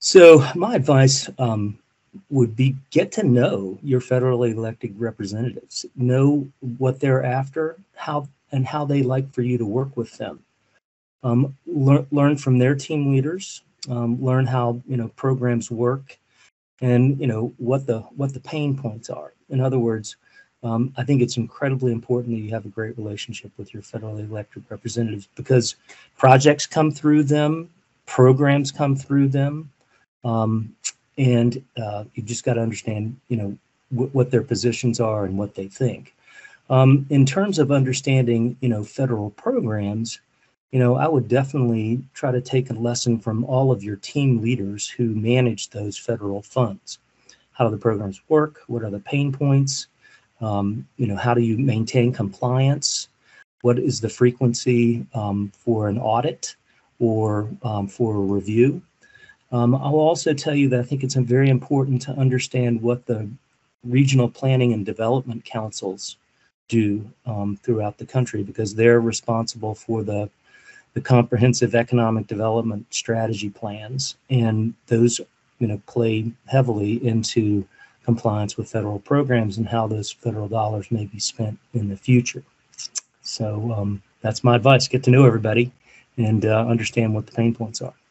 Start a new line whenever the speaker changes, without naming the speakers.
So my advice would be get to know your federally elected representatives, know what they're after, how they like for you to work with them. Learn from their team leaders, learn how programs work, and what the pain points are. In other words, I think it's incredibly important that you have a great relationship with your federally elected representatives because projects come through them, programs come through them, um, and you just got to understand, what their positions are and what they think. In terms of understanding, federal programs, I would definitely try to take a lesson from all of your team leaders who manage those federal funds. How do the programs work? What are the pain points? How do you maintain compliance? What is the frequency for an audit or for a review? I'll also tell you that I think it's very important to understand what the regional planning and development councils do throughout the country because they're responsible for the comprehensive economic development strategy plans, and those play heavily into compliance with federal programs and how those federal dollars may be spent in the future. So that's my advice: get to know everybody and understand what the pain points are.